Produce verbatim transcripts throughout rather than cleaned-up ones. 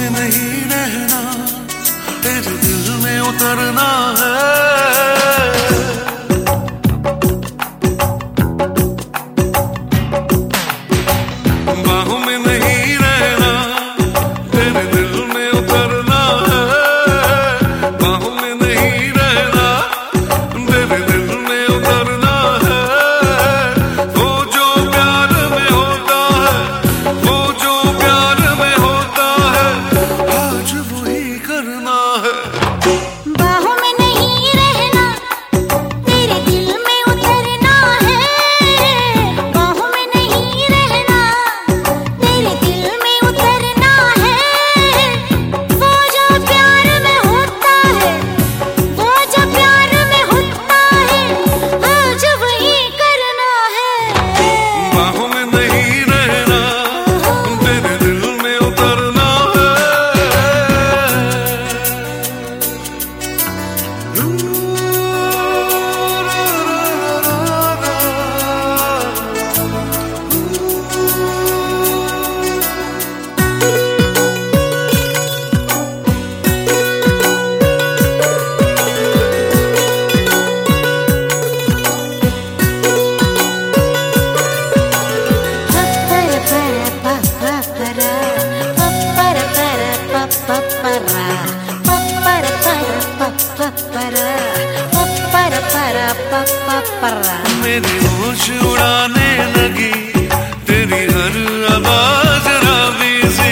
में नहीं रहना, तेरे दिल में उतरना है। बाहों में नहीं रहना, तेरे दिल में उतरना है। बाहों में नहीं रहना, तेरे दिल में उतरना है। वो जो प्यार में होता है, वो जो प्यार में होता है, आज वही करना है। बाहों में नहीं रहना, तेरे दिल में उतरना है। बाहों में नहीं रहना, तेरे दिल में उतरना है। वो जो प्यार में होता है, वो जो प्यार में होता है, आज वही करना है। बाहों में नहीं रहना, तेरे दिल में उतरना है। मेरी होश उड़ाने लगी तेरी हर आवाज रावी सी।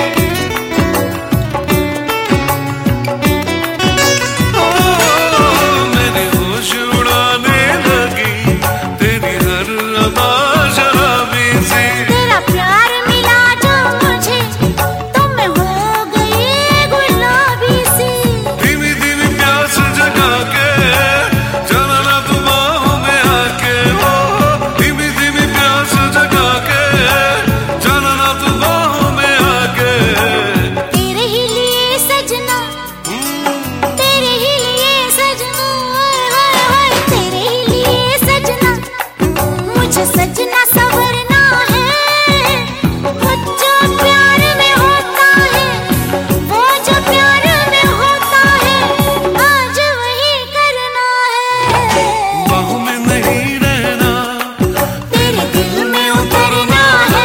ओ, मेरी होश उड़ाने लगी तेरी हर आवाज रावी सी। तेरा प्यार मिला जो मुझे, तो मैं हो गई गुलाबी सी। धीमी धीमी प्यास जगा के जाना तू बाहों में आके। ओ, धीमी धीमी प्यास जगा के जाना तू बाहों में आके। तेरे ही लिए सजना, तेरे ही लिए सजना, हाय हाय हाय। तेरे ही लिए सजना, मुझे सजना संवरना है। वो जो प्यार में होता है, वो जो प्यार में होता है, आज वही करना है। बाहों में नहीं रहना, तेरे दिल में उतरना है।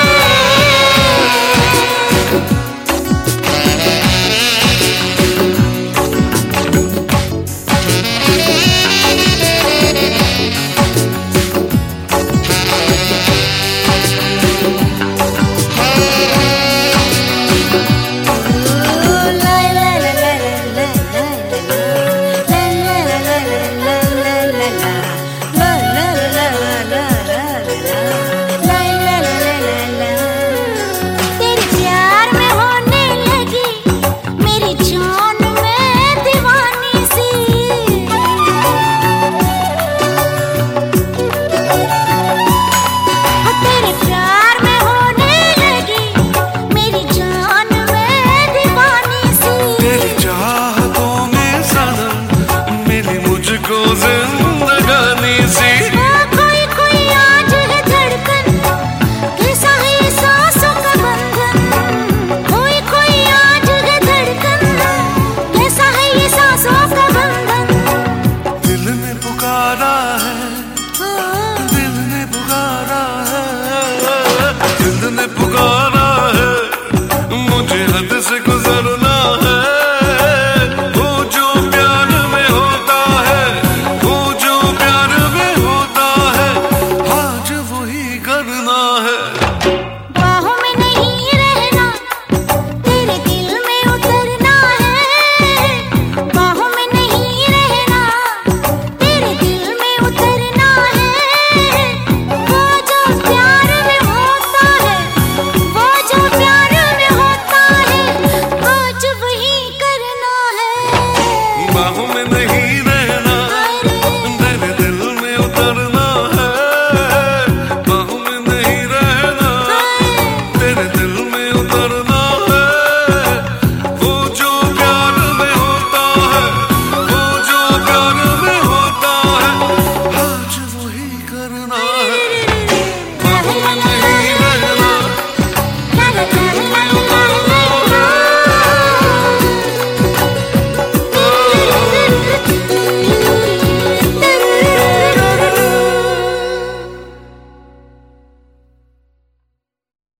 तेरे प्यार में होने लगी मेरी जान में दीवानी सी। तेरे प्यार में होने लगी मेरी जान में दीवानी सी। तेरी चाहतों में सनम मिली मुझको जिंदगानी सी। कोई कोई आज है धड़कन, कैसा है सांसों का बंधन। कोई कोई आज है धड़कन, कैसा है ये सांसों का बंधन। दिल ने पुकारा है, दिल ने पुकारा है, दिल ने पुकारा है मुझे हद से